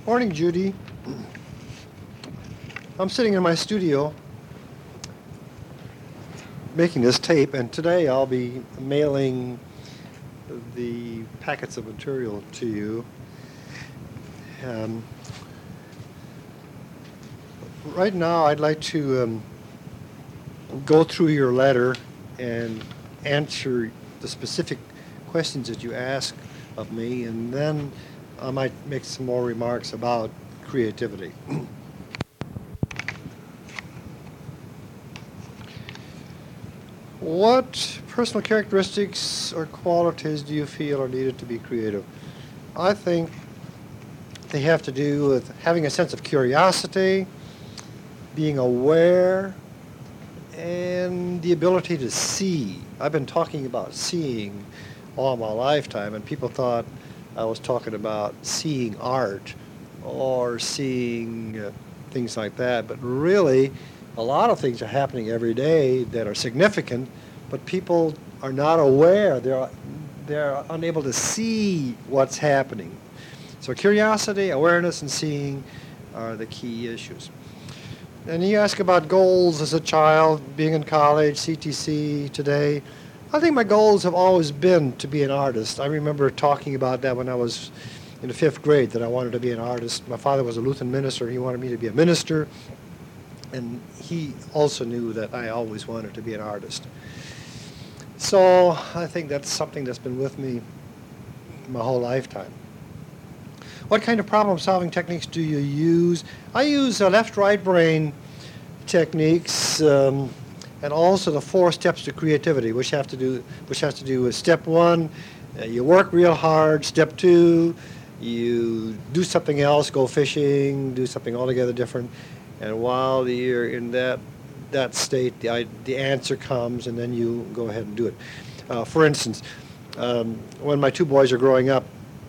Morning, Judy. I'm sitting in my studio making this tape, and today I'll be mailing the packets of material to you. Um, right now, I'd like to go through your letter and answer the specific questions that you ask of me, and then I might make some more remarks about creativity. What personal characteristics or qualities do you feel are needed to be creative? I think they have to do with having a sense of curiosity, being aware, and the ability to see. I've been talking about seeing all my lifetime, and people thought I was talking about seeing art or seeing things like that, but really a lot of things are happening every day that are significant, but people are not aware. They're unable to see what's happening. So curiosity, awareness, and seeing are the key issues. And you ask about goals as a child, being in college, CTC today. I think my goals have always been to be an artist. I remember talking about that when I was in the 5th grade, that I wanted to be an artist. My father was a Lutheran minister. He wanted me to be a minister. And he also knew that I always wanted to be an artist. So I think that's something that's been with me my whole lifetime. What kind of problem-solving techniques do you use? I use left-right brain techniques and also the 4 steps to creativity, which has to do with step 1, you work real hard. Step 2, you do something else, go fishing, do something altogether different. And while you're in that state, the answer comes, and then you go ahead and do it. For instance, when my 2 boys are growing up,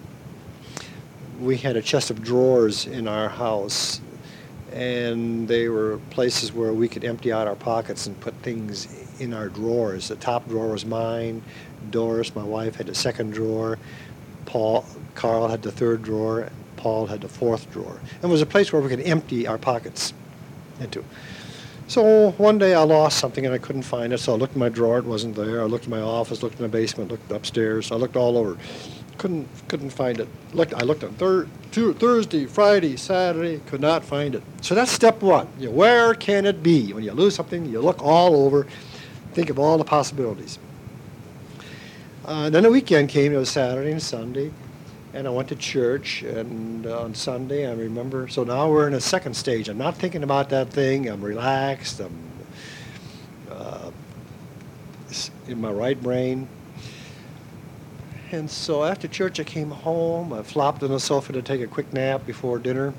we had a chest of drawers in our house, and they were places where we could empty out our pockets and put things in our drawers. The top drawer was mine. Doris, my wife, had the 2nd drawer. Carl had the 3rd drawer. And Paul had the 4th drawer. And it was a place where we could empty our pockets into. So one day I lost something and I couldn't find it, so I looked in my drawer, it wasn't there. I looked in my office, looked in the basement, looked upstairs. I looked all over. Couldn't find it. I looked on Thursday, Friday, Saturday, could not find it. So that's step 1. Where can it be? When you lose something, you look all over, think of all the possibilities. Then the weekend came. It was Saturday and Sunday, and I went to church. And on Sunday, I remember. So now we're in a 2nd stage. I'm not thinking about that thing. I'm relaxed. I'm in my right brain. And so after church, I came home. I flopped on the sofa to take a quick nap before dinner.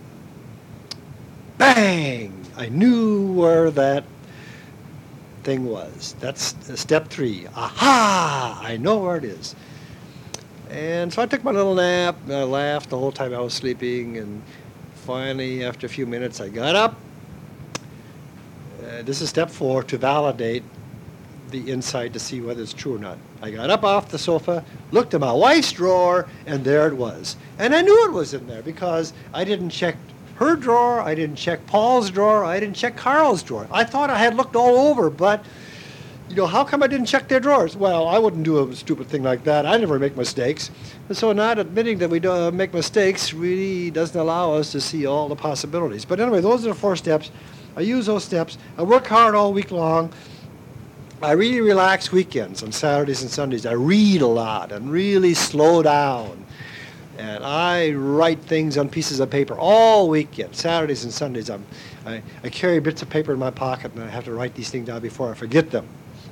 Bang! I knew where that thing was. That's step 3. Aha! I know where it is. And so I took my little nap. And I laughed the whole time I was sleeping. And finally, after a few minutes, I got up. This is step 4, to validate the insight to see whether it's true or not. I got up off the sofa, looked at my wife's drawer, and there it was. And I knew it was in there because I didn't check her drawer, I didn't check Paul's drawer, I didn't check Carl's drawer. I thought I had looked all over, but how come I didn't check their drawers? Well, I wouldn't do a stupid thing like that. I never make mistakes. And so not admitting that we don't make mistakes really doesn't allow us to see all the possibilities. But anyway, those are the 4 steps. I use those steps. I work hard all week long. I really relax weekends on Saturdays and Sundays. I read a lot and really slow down. And I write things on pieces of paper all weekend, Saturdays and Sundays. I carry bits of paper in my pocket, and I have to write these things down before I forget them.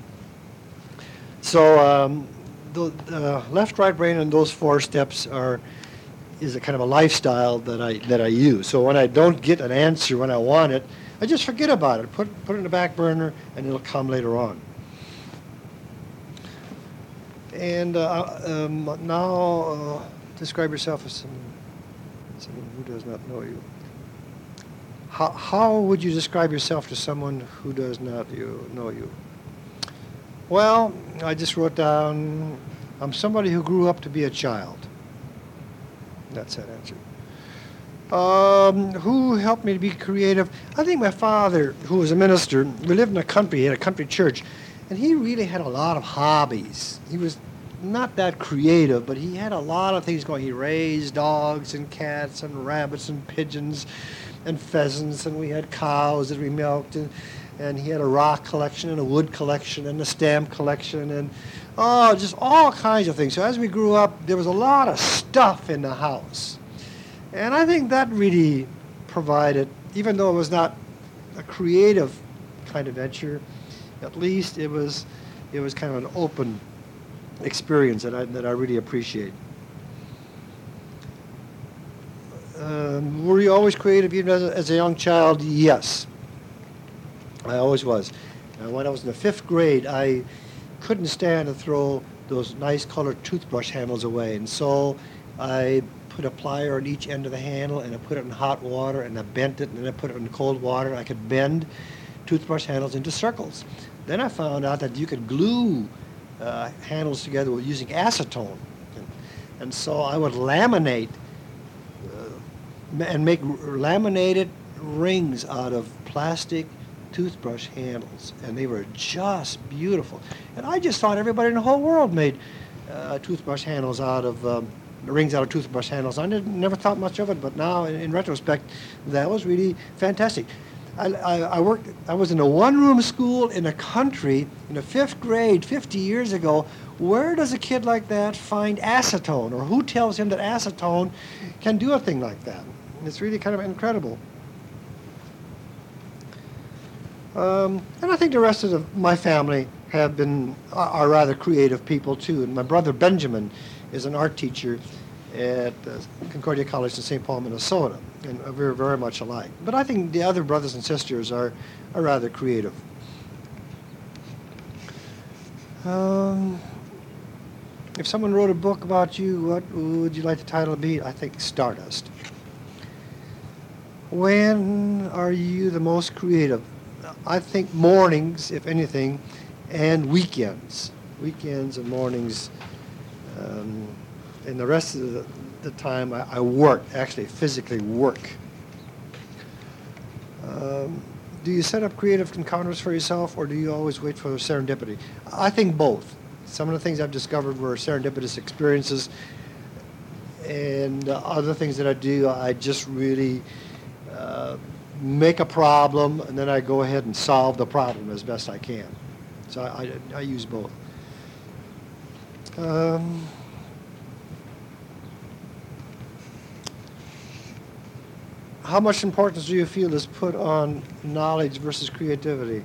So the left-right brain and those 4 steps is a kind of a lifestyle that I use. So when I don't get an answer when I want it, I just forget about it, put it in the back burner, and it'll come later on. And now describe yourself as someone who does not know you. How would you describe yourself to someone who does not know you? Well, I just wrote down, I'm somebody who grew up to be a child. That's that answer. Who helped me to be creative? I think my father, who was a minister, we lived in a country, he had a country church, and he really had a lot of hobbies. He was not that creative, but he had a lot of things going. He raised dogs and cats and rabbits and pigeons and pheasants, and we had cows that we milked, and he had a rock collection and a wood collection and a stamp collection and just all kinds of things. So as we grew up, there was a lot of stuff in the house. And I think that really provided, even though it was not a creative kind of venture, at least it was kind of an open experience that I really appreciate. Were you always creative even as a young child? Yes, I always was. When I was in the 5th grade, I couldn't stand to throw those nice colored toothbrush handles away, and so I put a plier on each end of the handle, and I put it in hot water, and I bent it, and then I put it in cold water. I could bend toothbrush handles into circles. Then I found out that you could glue handles together with using acetone, and so I would laminate and make laminated rings out of plastic toothbrush handles, and they were just beautiful. And I just thought everybody in the whole world made toothbrush handles out of rings out of toothbrush handles. I never thought much of it, but now in retrospect, that was really fantastic. I was in a one-room school in a country in the 5th grade 50 years ago. Where does a kid like that find acetone, or who tells him that acetone can do a thing like that? It's really kind of incredible. And I think the rest of my family are rather creative people too. And my brother Benjamin is an art teacher at Concordia College in St. Paul, Minnesota, and we're very much alike. But I think the other brothers and sisters are rather creative. If someone wrote a book about you, what would you like the title to be? I think Stardust. When are you the most creative? I think mornings, if anything, and weekends. Weekends and mornings. And the rest of the time I work, actually physically work. Do you set up creative encounters for yourself, or do you always wait for serendipity? I think both. Some of the things I've discovered were serendipitous experiences, and other things that I do, I just really make a problem, and then I go ahead and solve the problem as best I can. So I use both. How much importance do you feel is put on knowledge versus creativity?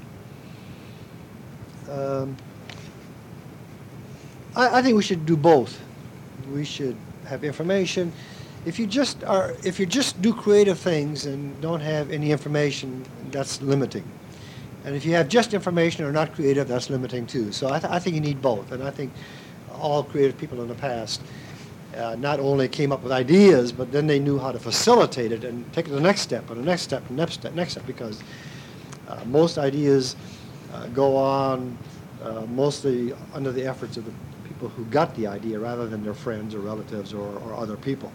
I think we should do both. We should have information. If you just do creative things and don't have any information, that's limiting. And if you have just information or not creative, that's limiting too. So I think you need both. And I think all creative people in the past not only came up with ideas, but then they knew how to facilitate it and take it to the next step, and the next step, and next step, because most ideas go on mostly under the efforts of the people who got the idea rather than their friends or relatives or other people.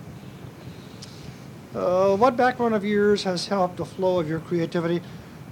What background of yours has helped the flow of your creativity?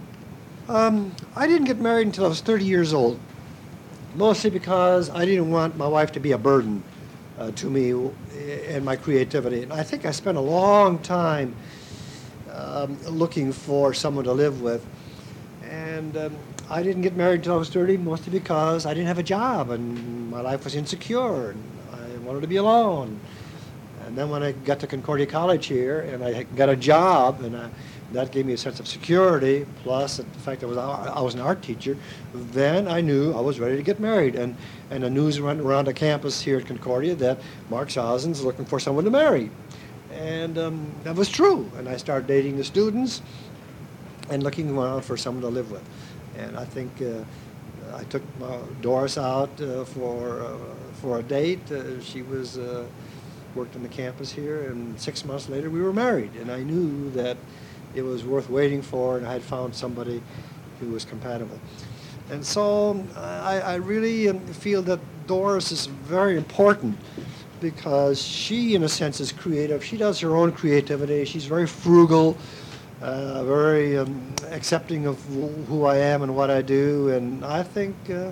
I didn't get married until I was 30 years old, mostly because I didn't want my wife to be a burden to me and my creativity. And I think I spent a long time looking for someone to live with. And I didn't get married until I was 30, mostly because I didn't have a job and my life was insecure and I wanted to be alone. And then when I got to Concordia College here and I got a job, and that gave me a sense of security, plus the fact that I was an art teacher, then I knew I was ready to get married. And the news went around the campus here at Concordia that Mark Sosens is looking for someone to marry. And that was true. And I started dating the students and looking around for someone to live with. And I think I took Doris out for a date. She was worked on the campus here, and 6 months later we were married. And I knew that it was worth waiting for, and I had found somebody who was compatible. And so I really feel that Doris is very important because she, in a sense, is creative. She does her own creativity. She's very frugal, very accepting of who I am and what I do. And I think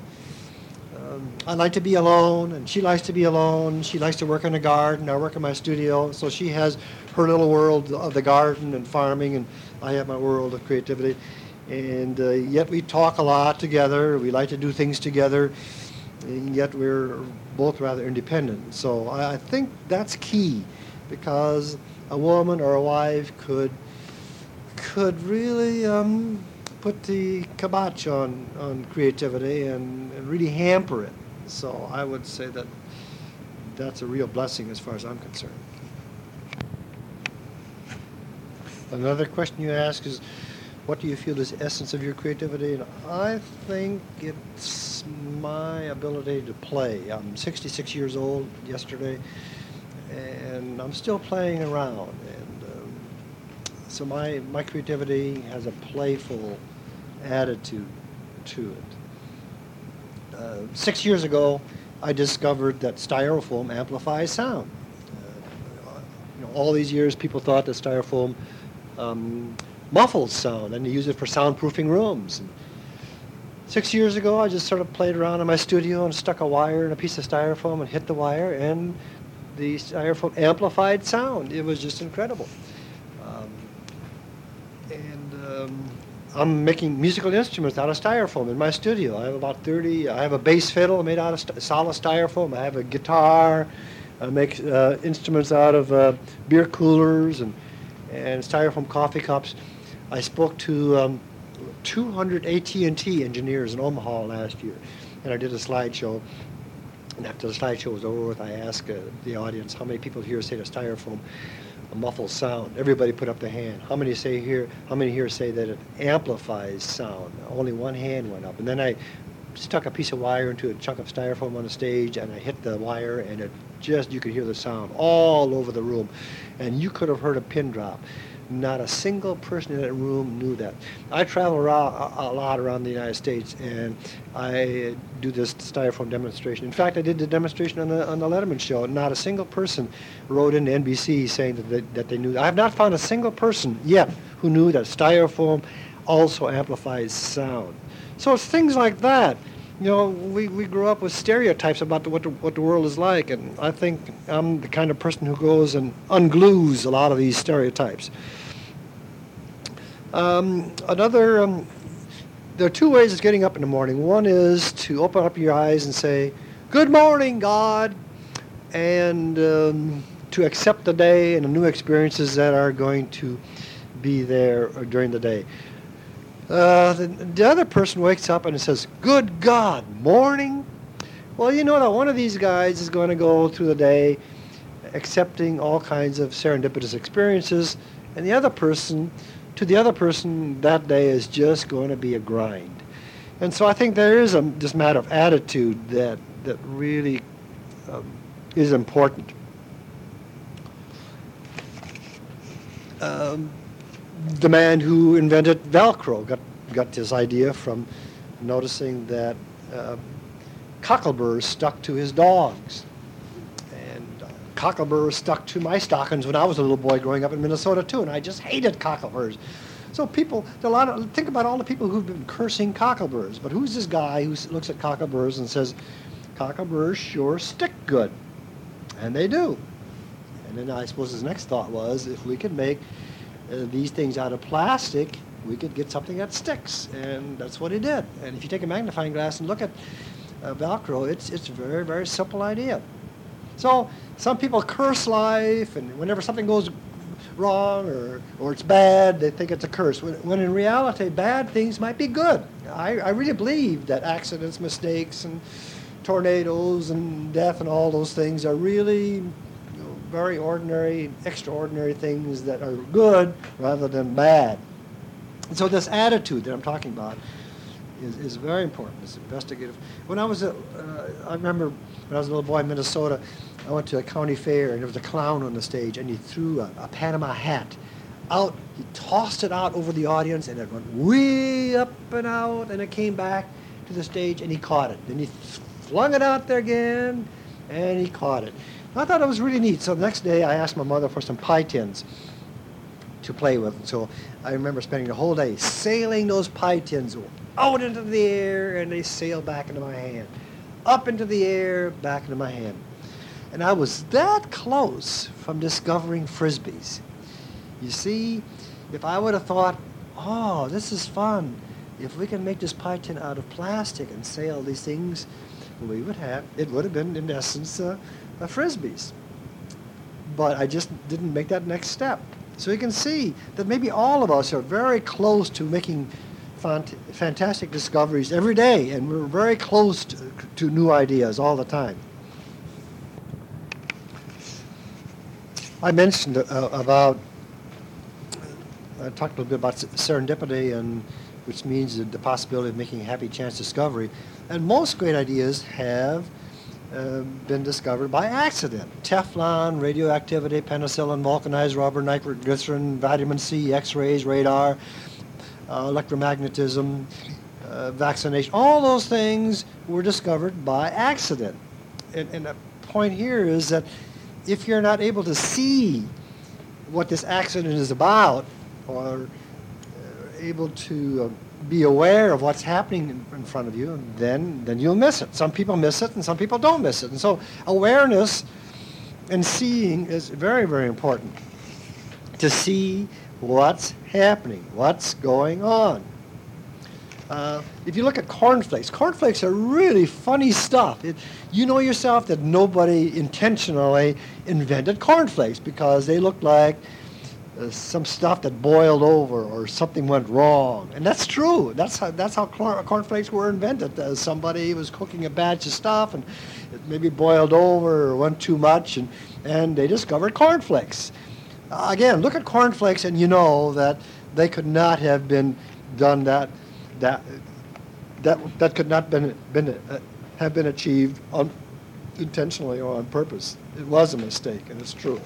I like to be alone, and she likes to be alone. She likes to work in the garden. I work in my studio, so she has her little world of the garden and farming, and I have my world of creativity. And yet we talk a lot together. We like to do things together, and yet we're both rather independent. So I think that's key, because a woman or a wife could really put the kibosh on creativity and really hamper it. So I would say that that's a real blessing as far as I'm concerned. Another question you ask is, what do you feel is the essence of your creativity? And I think it's my ability to play. I'm 66 years old yesterday, and I'm still playing around. And so my creativity has a playful attitude to it. 6 years ago, I discovered that styrofoam amplifies sound. All these years, people thought that styrofoam muffles sound, and they use it for soundproofing rooms. And 6 years ago, I just sort of played around in my studio and stuck a wire in a piece of styrofoam and hit the wire, and the styrofoam amplified sound. It was just incredible. I'm making musical instruments out of styrofoam in my studio. I have about 30. I have a bass fiddle made out of solid styrofoam. I have a guitar. I make instruments out of beer coolers and styrofoam coffee cups. I spoke to 200 AT&T engineers in Omaha last year, and I did a slideshow. And after the slideshow was over with, I asked the audience, how many people here say that styrofoam muffles sound? Everybody put up their hand. How many here say that it amplifies sound? Only one hand went up. And then I stuck a piece of wire into a chunk of styrofoam on the stage, and I hit the wire, and you could hear the sound all over the room. And you could have heard a pin drop. Not a single person in that room knew that. I travel around a lot around the United States, and I do this styrofoam demonstration. In fact, I did the demonstration on the Letterman show, and not a single person wrote into NBC saying that they knew. I have not found a single person yet who knew that styrofoam also amplifies sound. So it's things like that. We grew up with stereotypes about what the world is like, and I think I'm the kind of person who goes and unglues a lot of these stereotypes. There are two ways of getting up in the morning. One is to open up your eyes and say, "Good morning, God," and to accept the day and the new experiences that are going to be there during the day. The other person wakes up and says, "Good God, morning." Well, you know that one of these guys is going to go through the day accepting all kinds of serendipitous experiences, and the other person that day is just going to be a grind. And so I think there is this matter of attitude that really is important. The man who invented Velcro got this idea from noticing that cockleburrs stuck to his dogs. And cockleburrs stuck to my stockings when I was a little boy growing up in Minnesota too, and I just hated cockleburrs. So think about all the people who've been cursing cockleburrs, but who's this guy who looks at cockleburrs and says, "Cockleburrs sure stick good," and they do. And then I suppose his next thought was, if we could make these things out of plastic, we could get something that sticks, and that's what he did. And if you take a magnifying glass and look at Velcro, it's a very, very simple idea. So some people curse life, and whenever something goes wrong or it's bad, they think it's a curse, when in reality, bad things might be good. I really believe that accidents, mistakes, and tornadoes and death and all those things are really very ordinary, extraordinary things that are good rather than bad. And so this attitude that I'm talking about is very important. It's investigative. I remember when I was a little boy in Minnesota, I went to a county fair, and there was a clown on the stage, and he threw a Panama hat out. He tossed it out over the audience, and it went way up and out, and it came back to the stage, and he caught it. Then he flung it out there again, and he caught it. I thought it was really neat. So the next day I asked my mother for some pie tins to play with. So I remember spending the whole day sailing those pie tins out into the air, and they sailed back into my hand. Up into the air, back into my hand. And I was that close from discovering Frisbees. You see, if I would have thought, oh, this is fun, if we can make this pie tin out of plastic and sail these things, it would have been, in essence, Frisbees. But I just didn't make that next step. So you can see that maybe all of us are very close to making fantastic discoveries every day, and we're very close to new ideas all the time. I mentioned I talked a little bit about serendipity, and which means the possibility of making a happy chance discovery. And most great ideas have been discovered by accident. Teflon, radioactivity, penicillin, vulcanized rubber, nitroglycerin, vitamin C, X-rays, radar, electromagnetism, vaccination. All those things were discovered by accident. And the point here is that if you're not able to see what this accident is about, or able to be aware of what's happening in front of you, then you'll miss it. Some people miss it, and some people don't miss it. And so awareness and seeing is very, very important, to see what's happening, what's going on. If you look at cornflakes are really funny stuff. You know yourself that nobody intentionally invented cornflakes, because they look like some stuff that boiled over or something went wrong. And that's true. That's how cornflakes were invented. Somebody was cooking a batch of stuff, and it maybe boiled over or went too much, and they discovered cornflakes. Again, look at cornflakes and you know that they could not have been done that could not have been achieved intentionally or on purpose. It was a mistake, and it's true.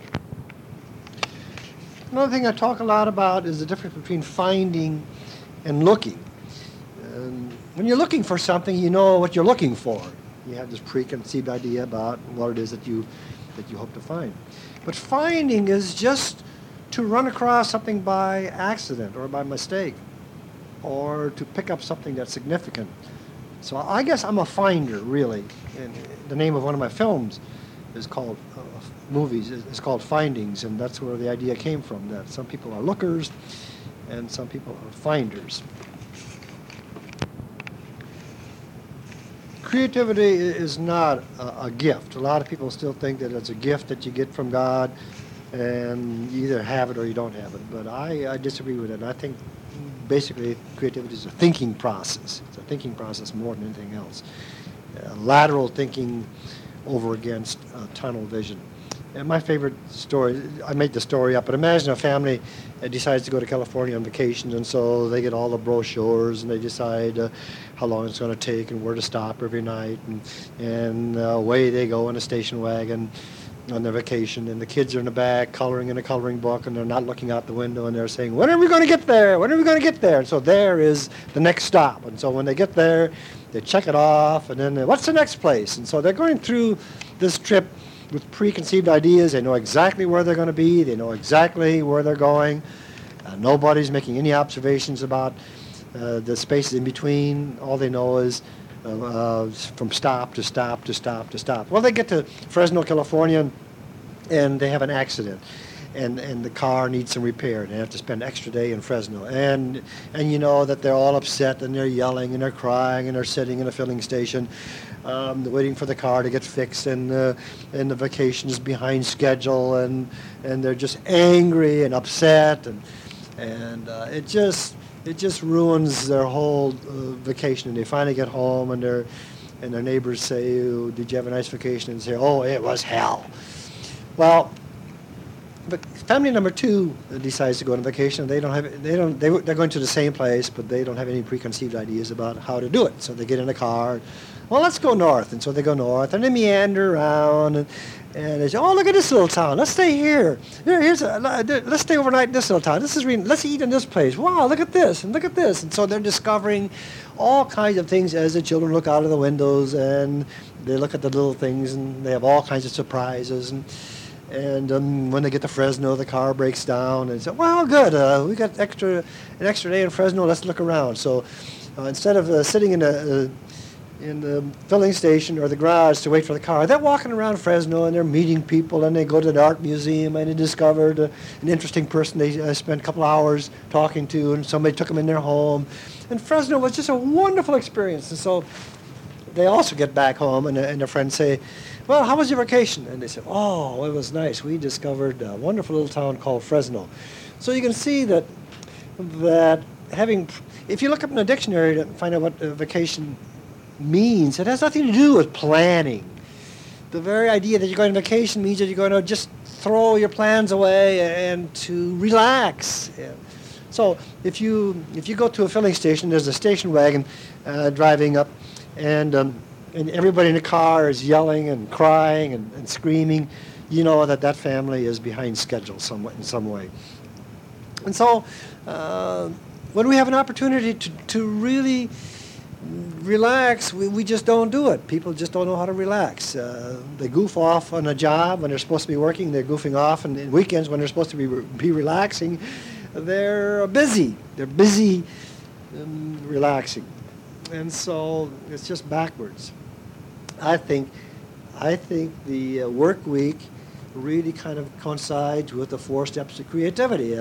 Another thing I talk a lot about is the difference between finding and looking. When you're looking for something, you know what you're looking for. You have this preconceived idea about what it is that you hope to find. But finding is just to run across something by accident or by mistake, or to pick up something that's significant. So I guess I'm a finder, really. And the name of one of my films is called movies is called Findings, and that's where the idea came from, that some people are lookers and some people are finders. Creativity is not a gift. A lot of people still think that it's a gift that you get from God, and you either have it or you don't have it. But I disagree with it. I think basically creativity is a thinking process. It's a thinking process more than anything else. Lateral thinking over against tunnel vision. And my favorite story, I made the story up, but imagine a family decides to go to California on vacation, and so they get all the brochures, and they decide how long it's going to take and where to stop every night, and away they go in a station wagon on their vacation, and the kids are in the back coloring in a coloring book, and they're not looking out the window, and they're saying, when are we going to get there? When are we going to get there? And so there is the next stop. And so when they get there, they check it off, and then what's the next place? And so they're going through this trip with preconceived ideas. They know exactly where they're going to be. They know exactly where they're going. Nobody's making any observations about the spaces in between. All they know is from stop to stop to stop to stop. Well, they get to Fresno, California, and they have an accident, and the car needs some repair, and they have to spend an extra day in Fresno. And you know that they're all upset, and they're yelling, and they're crying, and they're sitting in a filling station, waiting for the car to get fixed, and the vacation is behind schedule, and they're just angry and upset, and it just ruins their whole vacation. And they finally get home, and their neighbors say, oh, "Did you have a nice vacation?" And say, "Oh, it was hell." Well, but family number two decides to go on vacation. They're going to the same place, but they don't have any preconceived ideas about how to do it. So they get in a car, well, let's go north. And so they go north, and they meander around, and they say, oh, look at this little town. Let's stay here. Let's stay overnight in this little town. Let's eat in this place. Wow, look at this, and look at this. And so they're discovering all kinds of things as the children look out of the windows, and they look at the little things, and they have all kinds of surprises. And when they get to Fresno, the car breaks down, and say, well, good, we got an extra day in Fresno, let's look around. So instead of sitting in the filling station or the garage to wait for the car, they're walking around Fresno, and they're meeting people, and they go to the art museum, and they discovered an interesting person they spent a couple hours talking to, and somebody took them in their home. And Fresno was just a wonderful experience. And so they also get back home, and their friends say, well, how was your vacation? And they say, oh, it was nice. We discovered a wonderful little town called Fresno. So you can see that if you look up in a dictionary to find out what vacation means, it has nothing to do with planning. The very idea that you're going on vacation means that you're going to just throw your plans away and to relax. Yeah. So if you go to a filling station, there's a station wagon driving up, and everybody in the car is yelling and crying and screaming, you know that family is behind schedule in some way. And so when we have an opportunity to really relax, we just don't do it. People just don't know how to relax. They goof off on a job when they're supposed to be working. They're goofing off, and in weekends when they're supposed to be relaxing, they're busy. They're busy relaxing. And so it's just backwards. I think the work week really kind of coincides with the 4 steps to creativity.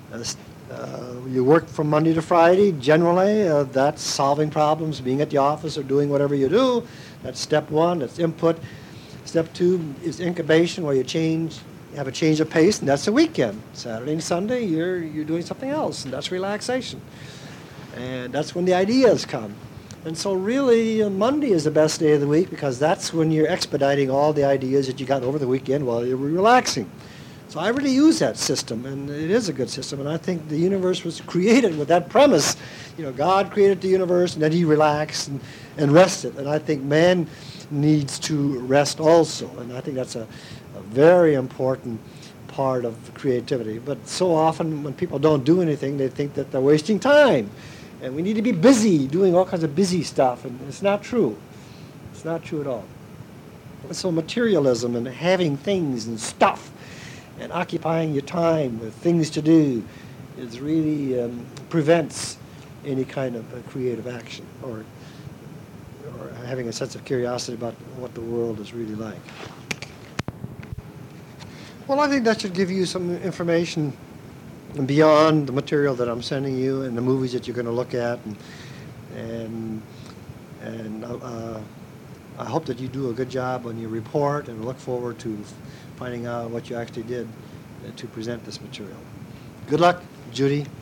You work from Monday to Friday. Generally, that's solving problems, being at the office, or doing whatever you do. That's step 1. That's input. Step 2 is incubation, where you have a change of pace, and that's the weekend. Saturday and Sunday, you're doing something else, and that's relaxation. And that's when the ideas come. And so really, Monday is the best day of the week, because that's when you're expediting all the ideas that you got over the weekend while you're relaxing. So I really use that system, and it is a good system, and I think the universe was created with that premise. You know, God created the universe, and then he relaxed and rested. And I think man needs to rest also, and I think that's a very important part of creativity. But so often when people don't do anything, they think that they're wasting time. And we need to be busy, doing all kinds of busy stuff, and it's not true. It's not true at all. So materialism and having things and stuff and occupying your time with things to do is really prevents any kind of creative action or having a sense of curiosity about what the world is really like. Well, I think that should give you some information beyond the material that I'm sending you and the movies that you're going to look at, and I hope that you do a good job on your report, and look forward to finding out what you actually did to present this material. Good luck, Judy.